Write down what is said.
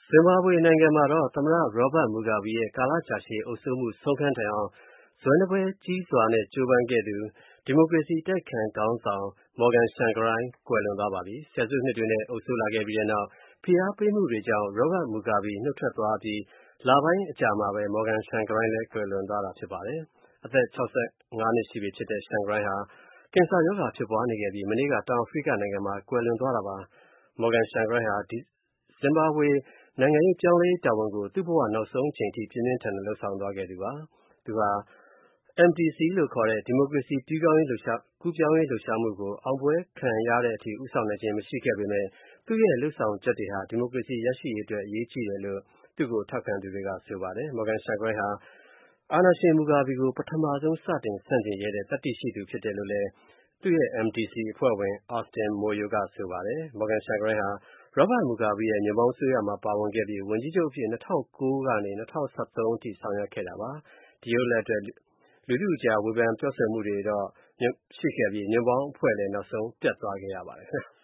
ဇင်ဘာဘွေနိုင်ငံမှာသမ္မတ Robert Mugabe ရဲ့ကာလကြာရှည်အုပ်စိုးမှုဆုံးခန်းတိုင်အောင်ဇွဲနပွဲကြီးစွာနဲ့ကြိုးပမ်းခဲ့သူဒီမိုကရေစီအတိုက်အခံခေါင်းဆောင် Morgan Tsvangirai ကွယ်လွန်သွားပါပြီ။ ဆယ်စုနှစ်တွေနဲ့အုပ်စိုးလာခဲ့ပြီးတဲ့နောက်ဖိအားပေးမှုတွေကြောင့် Robert Mugabe နုတ်ထွက်သွားအပြီးလပိုင်းအကြာမှာပဲ Morgan Tsvangirai လည်းကွယ်လွန်သွားတာဖြစ်ပါတယ်။ အသက် ၆၅ နှစ်ရှိပြီဖြစ်တဲ့ Tsvangirai ဟာကင်ဆာရောဂါဖြစ်ပွားနေခဲ့ပြီးမနေ့ကတောင်အာဖရိကနိုင်ငံမှာကွယ်လွန်သွားတာပါ။ Morgan Tsvangirai ဟာဇင်ဘာဘွေနိုင်ငံရေးပြောင်းလဲရေးတာဝန်ကိုသူ့ဘဝနောက်ဆုံးအချိန်ထိပြင်းပြင်းထန်ထန်လုပ်ဆောင်သွားခဲ့သူပါ။ သူဟာ MDC လို့ခေါ်တဲ့ ဒီမိုကရေစီကူးပြောင်းရေးလှုပ်ရှားမှုကိုအောင်ပွဲခံရတဲ့အထိဦးဆောင်နိုင်ခြင်းမရှိခဲ့ပေမဲ့သူ့ရဲ့လုပ်ဆောင်ချက်တွေဟာဒီမိုကရေစီရရှိရေးအတွက်အရေးကြီးတယ်လို့သူ့ကိုထောက်ခံသူတွေကဆိုပါတယ်။ Morgan Tsvangirai ဟာအာဏာရှင် Mugabe ကိုပထမဆုံးစတင်ဆန့်ကျင်ရဲတဲ့သတ္တိရှိသူဖြစ်တယ်လို့လည်းသူ့ရဲ့ MDC အဖွဲ့ဝင် Austin Moyo ကဆိုပါတယ်။ Morgan Tsvangirai ဟာ Robert Mugabe ရဲ့ညွန့်ပေါင်းအစိုးရမှာပါဝင်ခဲ့ပြီးဝန်ကြီးချုပ်အဖြစ် ၂၀၀၉ ကနေ ၂၀၁၃ အထိဆောင်ရွက်ခဲ့တာပါ။ ဒီလုပ်ရပ်အတွက်လူထုအကြားဝေဖန်ပြောဆိုမှုတွေရှိခဲ့ပြီးညွန့်ပေါင်းအဖွဲ့လည်းနောက်ဆုံးပျက်သွားခဲ့ရပါတယ်။